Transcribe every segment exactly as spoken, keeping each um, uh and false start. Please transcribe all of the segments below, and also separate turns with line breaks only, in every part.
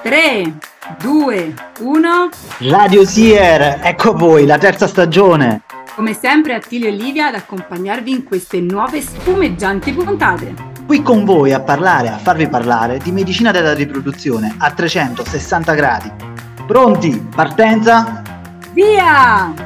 tre, due, uno.
Radio Sier, ecco voi, la terza stagione.
Come sempre Attilio e Livia ad accompagnarvi in queste nuove spumeggianti puntate.
Qui con voi a parlare, a farvi parlare di medicina della riproduzione a trecentosessanta gradi. Pronti? Partenza?
Via!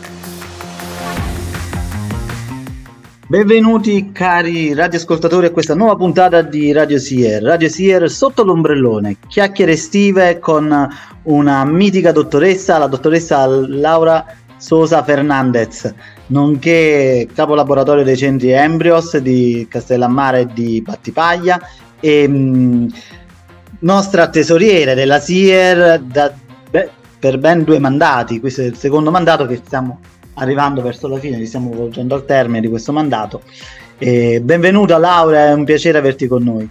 Benvenuti cari radioascoltatori a questa nuova puntata di Radio Sier. Radio Sier sotto l'ombrellone, chiacchiere estive con una mitica dottoressa, la dottoressa Laura Sosa Fernandez, nonché capo laboratorio dei centri Embryos di Castellammare e di Battipaglia e mh, nostra tesoriera della Sier da, beh, per ben due mandati. Questo è il secondo mandato che stiamo arrivando verso la fine, ci stiamo volgendo al termine di questo mandato. E benvenuta Laura, è un piacere averti con noi.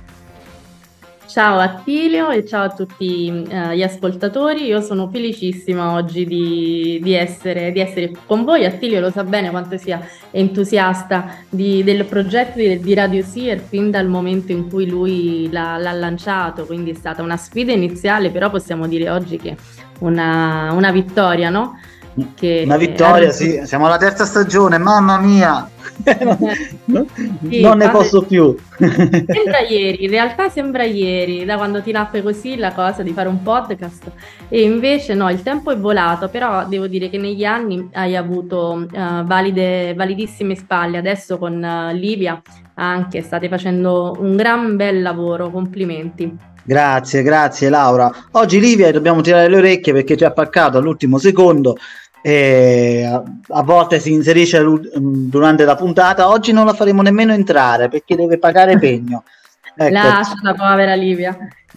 Ciao Attilio e ciao a tutti uh, gli ascoltatori, io sono felicissima oggi di, di, essere, di essere con voi. Attilio lo sa bene quanto sia entusiasta di, del progetto di, di Radio Sier fin dal momento in cui lui l'ha, l'ha lanciato, quindi è stata una sfida iniziale, però possiamo dire oggi che una, una vittoria, no? Che
una vittoria, sì, siamo alla terza stagione, mamma mia, non,
sì,
non ne posso più.
Sembra ieri, in realtà sembra ieri, da quando ti nacque così la cosa di fare un podcast, e invece no, il tempo è volato, però devo dire che negli anni hai avuto uh, valide, validissime spalle. Adesso con uh, Livia anche state facendo un gran bel lavoro, complimenti.
Grazie, grazie Laura. Oggi Livia dobbiamo tirare le orecchie perché ci ha attaccato all'ultimo secondo e a, a volte si inserisce durante la puntata. Oggi non la faremo nemmeno entrare perché deve pagare pegno. Ecco.
Lascia la povera Livia.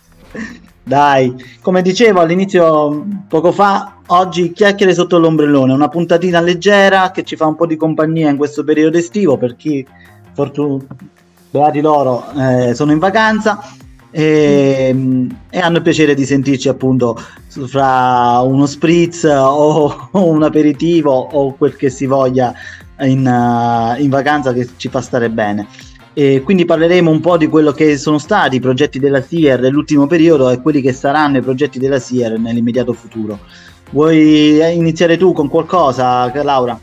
Dai, come dicevo all'inizio poco fa, oggi chiacchiere sotto l'ombrellone, una puntatina leggera che ci fa un po' di compagnia in questo periodo estivo per chi, fortun- beati loro, eh, sono in vacanza. E, e hanno il piacere di sentirci appunto fra uno spritz o, o un aperitivo o quel che si voglia in, uh, in vacanza che ci fa stare bene. E quindi parleremo un po' di quello che sono stati i progetti della Sier nell'ultimo periodo e quelli che saranno i progetti della Sier nell'immediato futuro. Vuoi iniziare tu con qualcosa, Laura?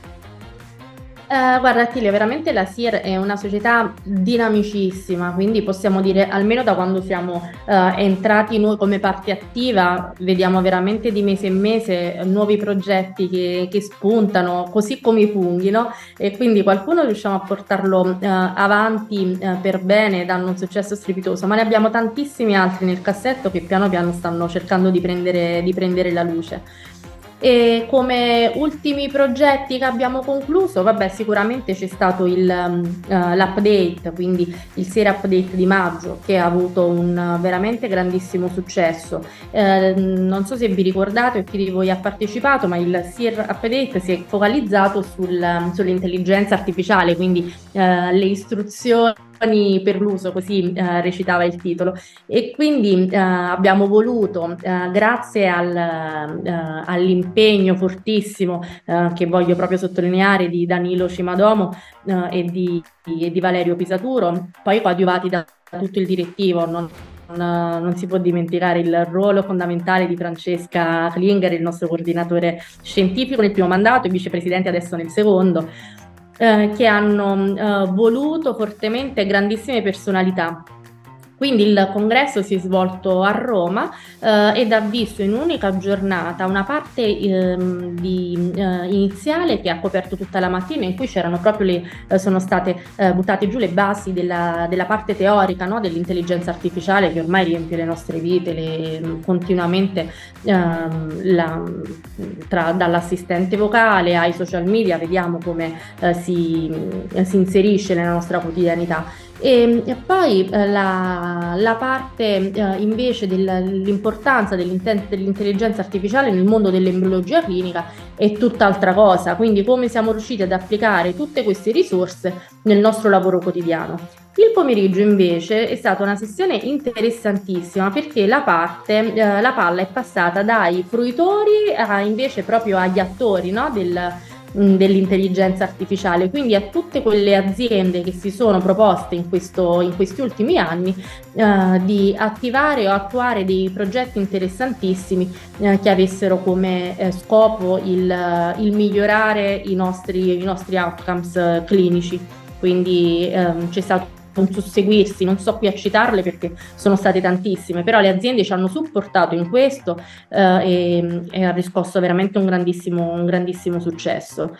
Uh, guarda Attilio, veramente la Sier è una società dinamicissima, quindi possiamo dire almeno da quando siamo uh, entrati noi come parte attiva vediamo veramente di mese in mese nuovi progetti che, che spuntano così come i funghi, no? E quindi qualcuno riusciamo a portarlo uh, avanti uh, per bene, danno un successo strepitoso, ma ne abbiamo tantissimi altri nel cassetto che piano piano stanno cercando di prendere, di prendere la luce. E come ultimi progetti che abbiamo concluso, vabbè, sicuramente c'è stato il, uh, l'update, quindi il Sier Update di maggio, che ha avuto un uh, veramente grandissimo successo. Eh, non so se vi ricordate o chi di voi ha partecipato, ma il Sier Update si è focalizzato sul, um, sull'intelligenza artificiale, quindi uh, le istruzioni per l'uso, così uh, recitava il titolo, e quindi uh, abbiamo voluto, uh, grazie al, uh, all'impegno fortissimo uh, che voglio proprio sottolineare di Danilo Cimadomo uh, e, di, di, e di Valerio Pisaturo, poi coadiuvati da tutto il direttivo. Non Non, non si può dimenticare il ruolo fondamentale di Francesca Klinger, il nostro coordinatore scientifico nel primo mandato e vicepresidente adesso nel secondo, eh, che hanno eh, voluto fortemente grandissime personalità. Quindi il congresso si è svolto a Roma eh, ed ha visto in un'unica giornata una parte eh, di, eh, iniziale che ha coperto tutta la mattina, in cui c'erano proprio le, eh, sono state eh, buttate giù le basi della, della parte teorica, no, dell'intelligenza artificiale che ormai riempie le nostre vite, le, continuamente eh, la, tra, dall'assistente vocale ai social media, vediamo come eh, si, eh, si inserisce nella nostra quotidianità. E, e poi eh, la, la parte eh, invece dell'importanza dell'intelligenza artificiale nel mondo dell'embriologia clinica è tutt'altra cosa, quindi come siamo riusciti ad applicare tutte queste risorse nel nostro lavoro quotidiano. Il pomeriggio invece è stata una sessione interessantissima perché la parte, eh, la palla è passata dai fruitori a, invece proprio agli attori, no, del, mh, dell'intelligenza artificiale. Quindi a tutte quelle aziende che si sono proposte in questo, in questi ultimi anni eh, di attivare o attuare dei progetti interessantissimi eh, che avessero come eh, scopo il, il migliorare i nostri, i nostri outcomes eh, clinici. Quindi ehm, c'è stato un susseguirsi, non so qui a citarle perché sono state tantissime, però le aziende ci hanno supportato in questo eh, e, e ha riscosso veramente un grandissimo, un grandissimo successo.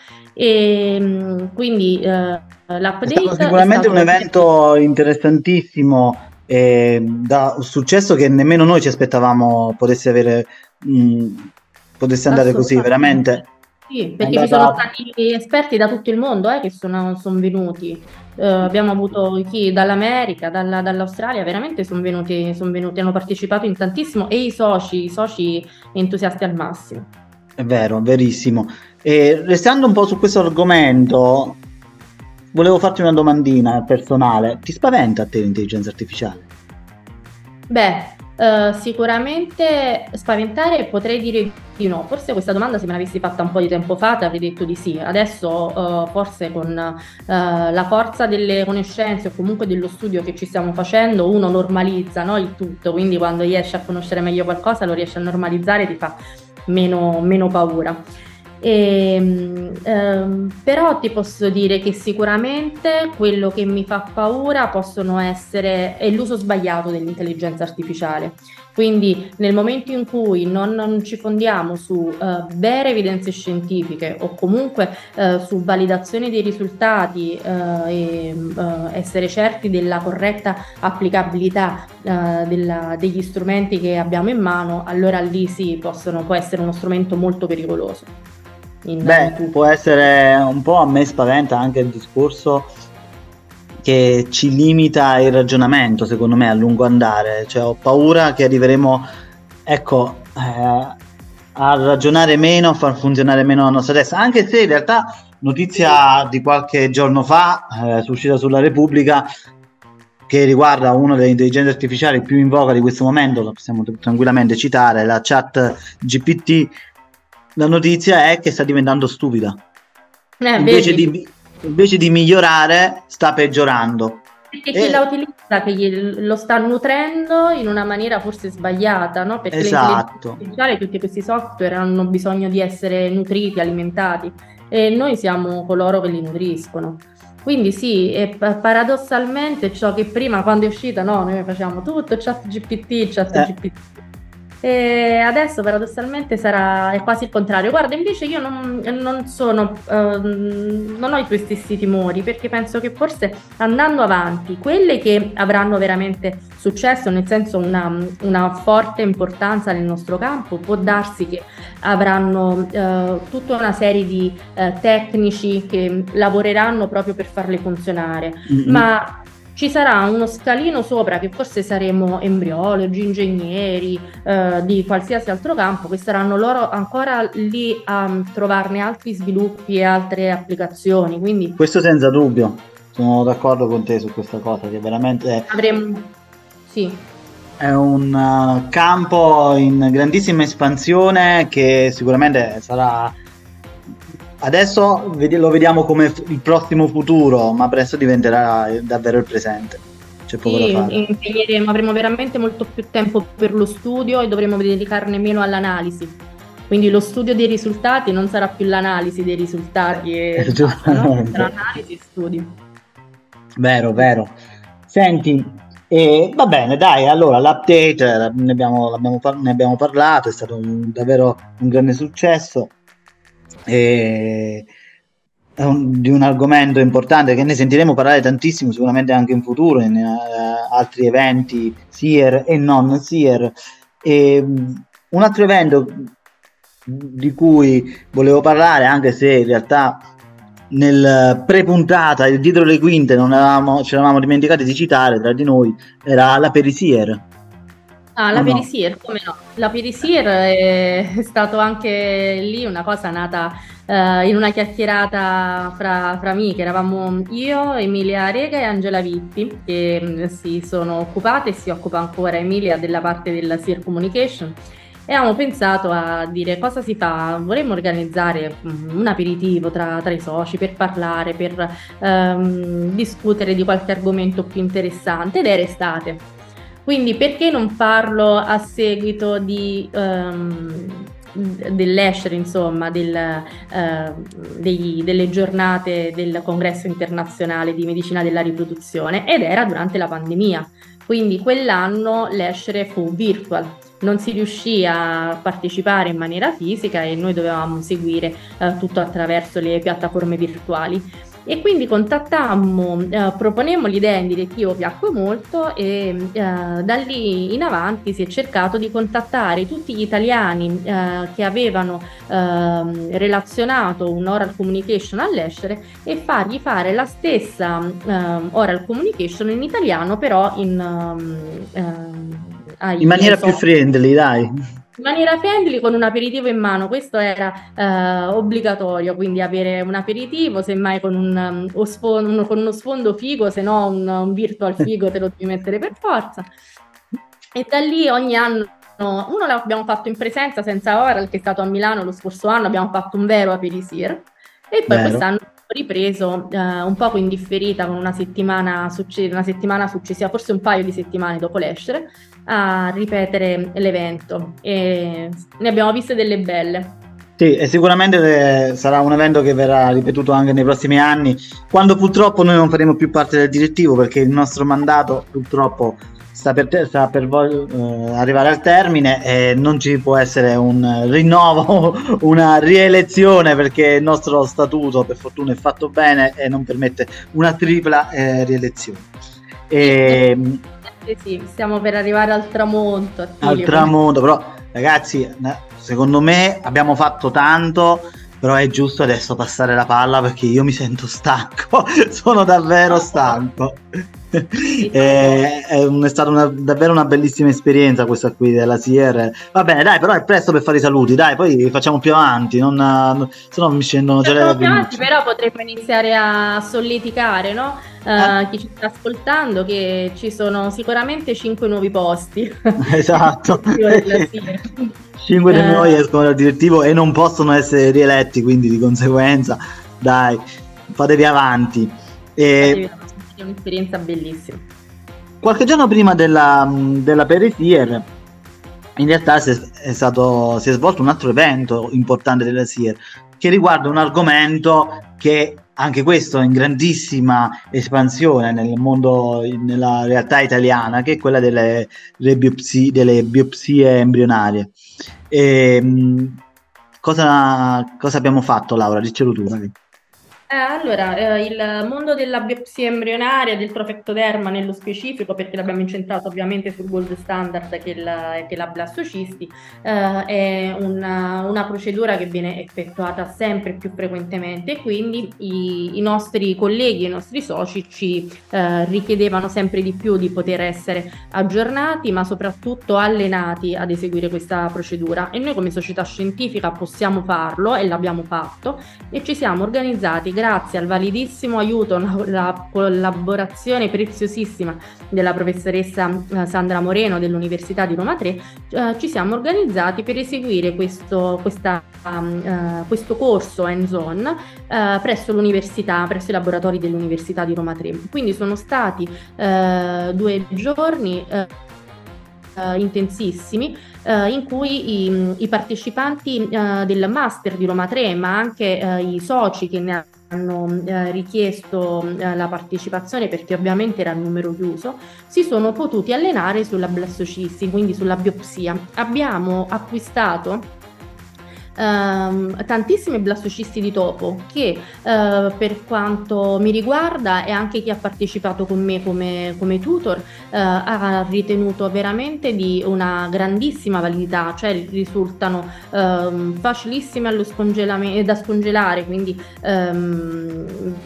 E quindi eh,
È stato
l'update è
sicuramente
stato
un evento interessantissimo e da un successo che nemmeno noi ci aspettavamo potesse avere, mh, potesse andare così, veramente.
Sì,
È
perché ci sono
andata...
stati esperti da tutto il mondo eh, che sono, sono venuti. Eh, abbiamo avuto chi dall'America, dalla- dall'Australia, veramente sono venuti, sono venuti, hanno partecipato in tantissimo e i soci, i soci entusiasti al massimo.
È vero, verissimo. E restando un po' su questo argomento, volevo farti una domandina personale. Ti spaventa a te l'intelligenza artificiale?
Beh, eh, sicuramente spaventare potrei dire di no. Forse questa domanda se me l'avessi fatta un po' di tempo fa ti avrei detto di sì. Adesso eh, forse con eh, la forza delle conoscenze o comunque dello studio che ci stiamo facendo, uno normalizza, no, il tutto, quindi quando riesce a conoscere meglio qualcosa lo riesce a normalizzare, ti fa meno, meno paura. E, ehm, però ti posso dire che sicuramente quello che mi fa paura possono essere è l'uso sbagliato dell'intelligenza artificiale. Quindi nel momento in cui non, non ci fondiamo su eh, vere evidenze scientifiche o comunque eh, su validazione dei risultati eh, e eh, essere certi della corretta applicabilità eh, della- degli strumenti che abbiamo in mano, allora lì sì, possono, può essere uno strumento molto pericoloso. In, in
Beh,
tutto.
può essere un po', a me spaventa anche il discorso che ci limita il ragionamento, secondo me, a lungo andare. Cioè, ho paura che arriveremo, ecco, eh, a ragionare meno, a far funzionare meno la nostra testa, anche se in realtà notizia di qualche giorno fa, eh, uscita sulla Repubblica, che riguarda una delle intelligenze artificiali più in voga di questo momento, lo possiamo tranquillamente citare, la chat G P T. La notizia è che sta diventando stupida.
Eh,
Invece
vedi,
di, invece di migliorare, sta peggiorando.
perché chi la
E-
utilizza che gli- lo sta nutrendo in una maniera forse sbagliata, no? Perché l'intelligenza
esatto.
artificiale, tutti questi software hanno bisogno di essere nutriti, alimentati e noi siamo coloro che li nutriscono. Quindi sì, e pa- paradossalmente ciò che prima, quando è uscita, no, noi facevamo tutto chat G P T, chat
Eh,
G P T. E adesso paradossalmente sarà è quasi il contrario. Guarda, invece io non, non sono, ehm, non ho i tuoi stessi timori, perché penso che forse andando avanti, quelle che avranno veramente successo, nel senso una, una forte importanza nel nostro campo, può darsi che avranno eh, tutta una serie di eh, tecnici che lavoreranno proprio per farle funzionare,
mm,
ma ci sarà uno scalino sopra che forse saremo embriologi, ingegneri, eh, di qualsiasi altro campo, che saranno loro ancora lì a mm, trovarne altri sviluppi e altre applicazioni. Quindi
questo senza dubbio. Sono d'accordo con te su questa cosa, che veramente
avremo, sì,
è un uh, campo in grandissima espansione che sicuramente sarà. Adesso vedi- lo vediamo come f- il prossimo futuro, ma presto diventerà davvero il presente. C'è poco da
sì,
fare.
impegneremo, avremo veramente molto più tempo per lo studio e dovremo dedicarne meno all'analisi. Quindi lo studio dei risultati non sarà più l'analisi dei risultati
Eh,
e basta, no? Sarà
giustamente.
analisi e studio.
Vero, vero. Senti, eh, va bene, dai, allora l'update eh, ne abbiamo, l'abbiamo par- ne abbiamo parlato, è stato un- davvero un grande successo e è un- di un argomento importante che ne sentiremo parlare tantissimo, sicuramente anche in futuro, in eh, altri eventi, SIER e non SIER. E, mh, un altro evento di cui volevo parlare, anche se in realtà nel pre-puntata e dietro le quinte non avevamo, ci eravamo dimenticati di citare tra di noi, era la Perisier.
Ah,
O
la
no?
Perisir, come no? La Perisir è, è stato anche lì una cosa nata eh, in una chiacchierata fra, fra amiche. Eravamo io, Emilia Rega e Angela Vippi, che mh, si sono occupate e si occupa ancora Emilia della parte della Seer Communication. e abbiamo pensato a dire cosa si fa, vorremmo organizzare un aperitivo tra, tra i soci per parlare, per ehm, discutere di qualche argomento più interessante, ed era estate. Quindi perché non farlo a seguito di... ehm, dell'ESHRE, insomma, del, eh, dei, delle giornate del Congresso internazionale di medicina della riproduzione, ed era durante la pandemia, quindi quell'anno l'ESHRE fu virtual, non si riuscì a partecipare in maniera fisica e noi dovevamo seguire eh, tutto attraverso le piattaforme virtuali. E quindi contattammo, eh, proponemmo l'idea in direttivo, piacque molto, e eh, da lì in avanti si è cercato di contattare tutti gli italiani eh, che avevano eh, relazionato un oral communication all'ESHRE e fargli fare la stessa eh, oral communication in italiano, però in, eh, ai,
in maniera più
so,
friendly, dai.
in maniera friendly, con un aperitivo in mano. Questo era eh, obbligatorio, quindi avere un aperitivo, semmai con, un, um, sfondo, con uno sfondo figo, se no un, un virtual figo te lo devi mettere per forza. E da lì ogni anno, uno l'abbiamo fatto in presenza senza oral, che è stato a Milano lo scorso anno, abbiamo fatto un vero aperisir, e poi
Vero.
quest'anno ripreso eh, un poco in differita, con una settimana, succe- una settimana successiva, forse un paio di settimane dopo l'ESHRE, a ripetere l'evento, e ne abbiamo viste delle belle.
Sì, e sicuramente eh, sarà un evento che verrà ripetuto anche nei prossimi anni, quando purtroppo noi non faremo più parte del direttivo, perché il nostro mandato purtroppo sta per, te- sta per vo- eh, arrivare al termine e non ci può essere un rinnovo, una rielezione, perché il nostro statuto per fortuna è fatto bene e non permette una tripla eh, rielezione. E,
Eh sì, stiamo per arrivare al tramonto.
al
Attilio.
tramonto, però ragazzi, secondo me abbiamo fatto tanto, però è giusto adesso passare la palla, perché io mi sento stanco, sono davvero stanco. è, è, un, è stata una, davvero una bellissima esperienza questa qui della S I E R. Va bene, dai, però è presto per fare i saluti, dai, poi facciamo più avanti, non, non, se no mi scendono già le lacrime.
Però potremmo iniziare a solleticare, no? Uh, chi ci sta ascoltando, che ci sono sicuramente cinque nuovi posti.
Esatto. Cinque di noi escono dal direttivo e non possono essere rieletti, quindi di conseguenza, dai, fatevi avanti. E
è un'esperienza bellissima.
Qualche giorno prima della, della Perisier, in realtà si è, è stato, si è svolto un altro evento importante della S I E R, che riguarda un argomento che anche questo è in grandissima espansione nel mondo, nella realtà italiana, che è quella delle, delle, biopsie, delle biopsie embrionarie. E, cosa, cosa abbiamo fatto, Laura? Diccelo tu. Dai.
Eh, allora, eh, il mondo della biopsia embrionaria, del trofectoderma nello specifico, perché l'abbiamo incentrato ovviamente sul gold standard che è la, che è la blastocisti, eh, è una, una procedura che viene effettuata sempre più frequentemente, e quindi i, i nostri colleghi, i nostri soci ci eh, richiedevano sempre di più di poter essere aggiornati, ma soprattutto allenati ad eseguire questa procedura, e noi come società scientifica possiamo farlo, e l'abbiamo fatto, e ci siamo organizzati grazie al validissimo aiuto, la collaborazione preziosissima della professoressa Sandra Moreno dell'Università di Roma tre. Eh, ci siamo organizzati per eseguire questo, questa, uh, questo corso hands-on uh, presso l'università, presso i laboratori dell'Università di Roma tre. Quindi sono stati uh, due giorni uh, Uh, intensissimi, uh, in cui i, i partecipanti uh, del master di Roma tre, ma anche uh, i soci che ne hanno uh, richiesto uh, la partecipazione, perché ovviamente era il numero chiuso, si sono potuti allenare sulla blastocisti, quindi sulla biopsia. Abbiamo acquistato Uh, tantissimi blastocisti di topo che uh, per quanto mi riguarda, e anche chi ha partecipato con me come, come tutor, uh, ha ritenuto veramente di una grandissima validità, cioè risultano uh, facilissime allo scongelame- da scongelare, quindi um,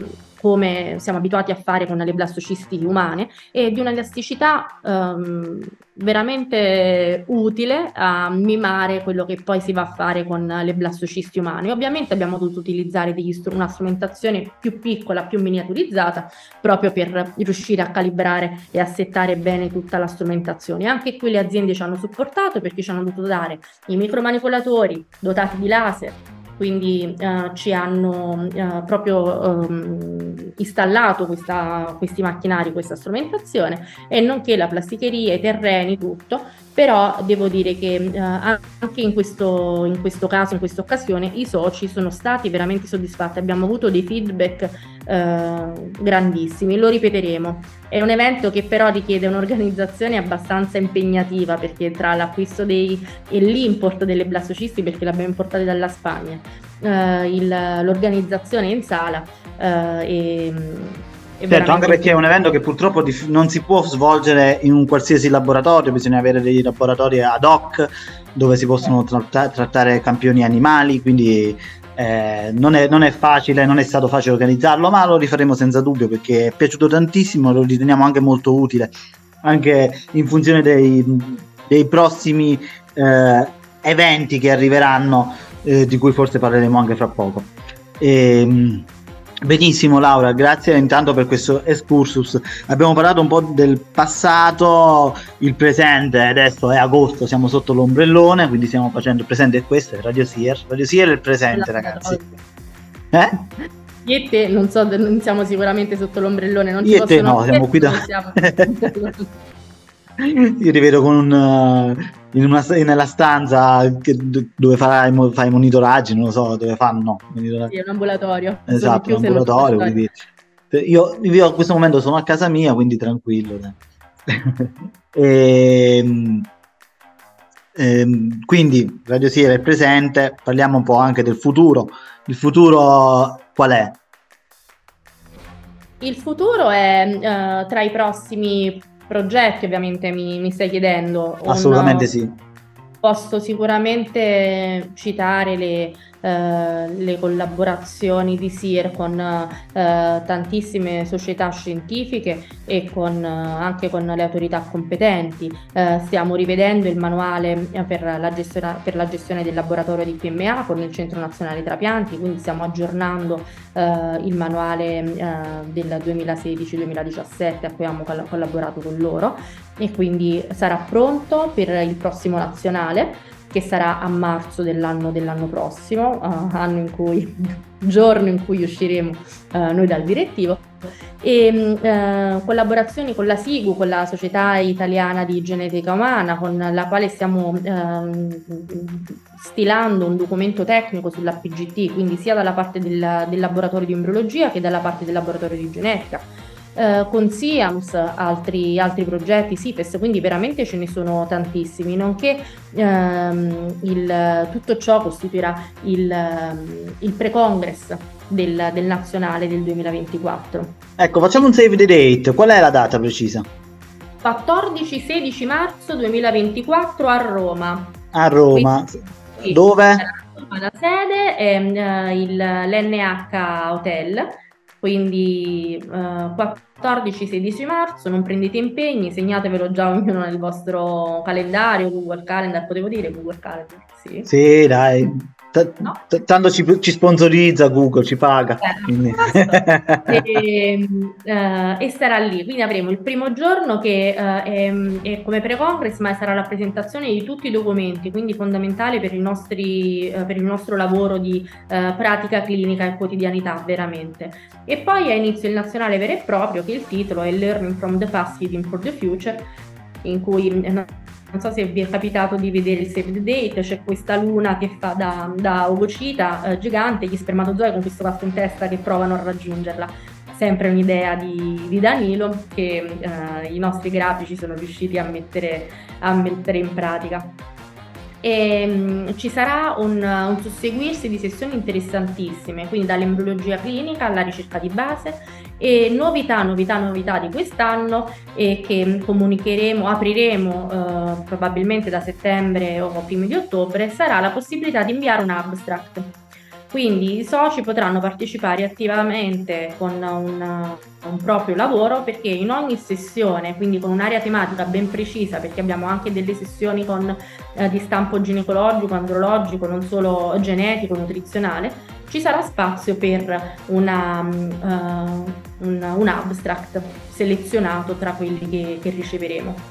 come siamo abituati a fare con le blastocisti umane, e di un'elasticità ehm, veramente utile a mimare quello che poi si va a fare con le blastocisti umane. Ovviamente abbiamo dovuto utilizzare degli str- una strumentazione più piccola, più miniaturizzata, proprio per riuscire a calibrare e a settare bene tutta la strumentazione. Anche qui le aziende ci hanno supportato, perché ci hanno dovuto dare i micromanipolatori dotati di laser, quindi eh, ci hanno eh, proprio ehm, installato questa, questi macchinari, questa strumentazione, e nonché la plasticheria, i terreni, tutto. Però devo dire che eh, anche in questo, in questo caso, in questa occasione, i soci sono stati veramente soddisfatti, abbiamo avuto dei feedback eh, grandissimi, lo ripeteremo. È un evento che però richiede un'organizzazione abbastanza impegnativa, perché tra l'acquisto dei, e l'import delle blastocisti, perché le abbiamo importate dalla Spagna, eh, il, l'organizzazione in sala eh, e
certo, anche perché è un evento che purtroppo dif- non si può svolgere in un qualsiasi laboratorio, bisogna avere dei laboratori ad hoc dove si possono tratta- trattare campioni animali, quindi eh, non, è, non è facile, non è stato facile organizzarlo, ma lo rifaremo senza dubbio, perché è piaciuto tantissimo, lo riteniamo anche molto utile, anche in funzione dei, dei prossimi eh, eventi che arriveranno, eh, di cui forse parleremo anche fra poco. E, benissimo Laura, grazie intanto per questo excursus. Abbiamo parlato un po' del passato, il presente, adesso è agosto, siamo sotto l'ombrellone, quindi stiamo facendo il presente, e questo è Radio Seer. Radio Seer è il presente, ragazzi. Eh?
Io e te non so, non siamo sicuramente sotto l'ombrellone, non
Io
ci
e te
possono
no, siamo qui da...
siamo...
Io ti vedo con un, in una, nella stanza che, dove farai, fai monitoraggi, non lo so dove fanno.
Sì, è un ambulatorio.
Esatto, un ambulatorio. Quindi, io, io a questo momento sono a casa mia, quindi tranquillo. e, e, quindi Radio Seer è presente, parliamo un po' anche del futuro. Il futuro qual è?
Il futuro è uh, tra i prossimi progetti, ovviamente mi, mi stai chiedendo.
Assolutamente
un,
sì.
Posso sicuramente citare le, eh, le collaborazioni di Seer con eh, tantissime società scientifiche e con, eh, anche con le autorità competenti. Eh, stiamo rivedendo il manuale per la, gestione, per la gestione del laboratorio di P M A con il Centro Nazionale Trapianti, quindi stiamo aggiornando eh, il manuale eh, del duemilasedici duemiladiciassette a cui abbiamo coll- collaborato con loro, e quindi sarà pronto per il prossimo nazionale, che sarà a marzo dell'anno dell'anno prossimo, uh, anno in cui, giorno in cui usciremo uh, noi dal direttivo, e uh, collaborazioni con la SIGU, con la Società Italiana di Genetica Umana, con la quale stiamo uh, stilando un documento tecnico sull'A P G T, quindi sia dalla parte del, del laboratorio di embriologia che dalla parte del laboratorio di genetica. Uh, con SIAMS, altri, altri progetti, SIFES, quindi veramente ce ne sono tantissimi, nonché um, il, tutto ciò costituirà il, um, il pre-congress del, del nazionale del duemilaventiquattro.
Ecco, facciamo un save the date, qual è la data precisa?
quattordici sedici marzo duemilaventiquattro a Roma.
A Roma,
quindi,
dove?
La sede è uh, il, l'N H Hotel, quindi uh, quattordici sedici marzo, non prendete impegni, segnatevelo già ognuno nel vostro calendario, Google Calendar, potevo dire Google Calendar, sì.
Sì, dai. T-
no?
t- tanto ci, ci sponsorizza Google, ci paga.
Eh, e, uh, e sarà lì, quindi avremo il primo giorno che uh, è, è come pre-congress, ma sarà la presentazione di tutti i documenti, quindi fondamentale per, i nostri, uh, per il nostro lavoro di uh, pratica clinica e quotidianità veramente. E poi ha inizio il nazionale vero e proprio, che il titolo è Learning from the Past, Feeding for the Future, in cui non so se vi è capitato di vedere il Save the Date, c'è questa luna che fa da, da ovocita eh, gigante, gli spermatozoi con questo casco in testa che provano a raggiungerla. Sempre un'idea di, di Danilo che eh, i nostri grafici sono riusciti a mettere, a mettere in pratica. E, mh, ci sarà un, un susseguirsi di sessioni interessantissime, quindi dall'embriologia clinica alla ricerca di base, e novità, novità, novità di quest'anno, e che comunicheremo, apriremo eh, probabilmente da settembre o primi di ottobre, sarà la possibilità di inviare un abstract. Quindi i soci potranno partecipare attivamente con un, un proprio lavoro, perché in ogni sessione, quindi con un'area tematica ben precisa, perché abbiamo anche delle sessioni con, eh, di stampo ginecologico, andrologico, non solo genetico, nutrizionale, ci sarà spazio per una, uh, un, un abstract selezionato tra quelli che, che riceveremo.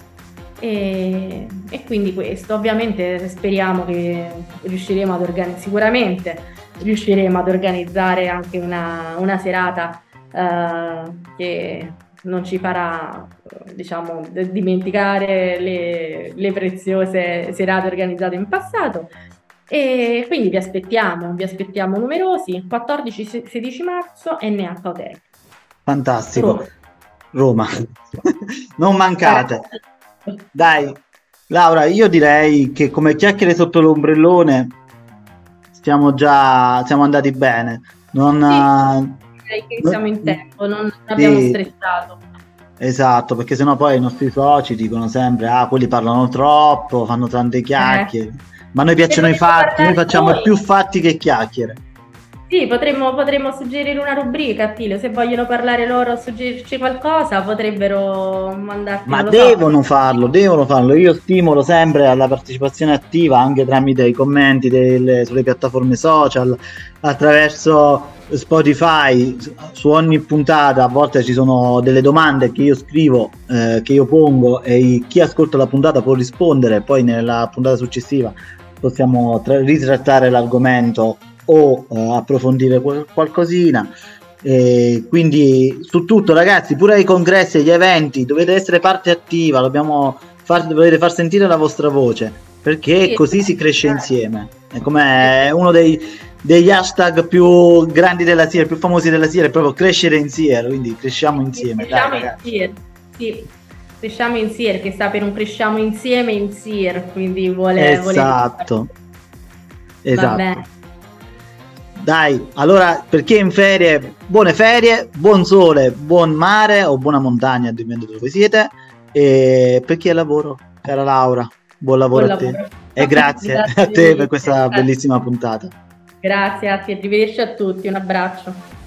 E, e quindi questo, ovviamente speriamo che riusciremo ad organizzare, sicuramente riusciremo ad organizzare anche una, una serata uh, che non ci farà, diciamo, dimenticare le, le preziose serate organizzate in passato. E quindi vi aspettiamo, vi aspettiamo numerosi, quattordici sedici marzo, N H Hotel.
Fantastico. Roma. Roma. Non mancate. Dai, Laura, io direi che come chiacchiere sotto l'ombrellone stiamo già, siamo andati bene. Non,
sì, direi che
non,
siamo in tempo, non abbiamo sì. stressato.
Esatto, perché sennò poi i nostri soci dicono sempre, ah, quelli parlano troppo, fanno tante chiacchiere. Eh. Ma a noi piacciono i fatti, noi facciamo noi. più fatti che chiacchiere.
Sì, potremmo, potremmo suggerire una rubrica, Attilio, se vogliono parlare loro, suggerirci qualcosa, potrebbero mandarci.
Ma devono so. farlo, devono farlo. Io stimolo sempre alla partecipazione attiva anche tramite i commenti delle, sulle piattaforme social, attraverso Spotify, su ogni puntata. A volte ci sono delle domande che io scrivo, eh, che io pongo, e chi ascolta la puntata può rispondere. Poi nella puntata successiva possiamo tra- ritrattare l'argomento o uh, approfondire qual- qualcosina. E quindi su tutto, ragazzi, pure ai congressi, agli eventi dovete essere parte attiva, dobbiamo far, dovete far sentire la vostra voce, perché sì, così si cresce insieme. È come uno dei, degli hashtag più grandi della S I R, più famosi della S I R, è proprio crescere insieme, quindi cresciamo insieme.
Cresciamo
dai,
insieme, sì. Cresciamo in S I R, che sta per un cresciamo insieme in S I R, quindi vuole...
Esatto,
vuole...
esatto. Va bene. Dai, allora, per chi è in ferie, buone ferie, buon sole, buon mare o buona montagna, dipende da dove siete. E per chi è al lavoro, cara Laura, buon lavoro buon a lavoro. te. E grazie, grazie a te per questa bellissima puntata.
Grazie a te, arrivederci a tutti, un abbraccio.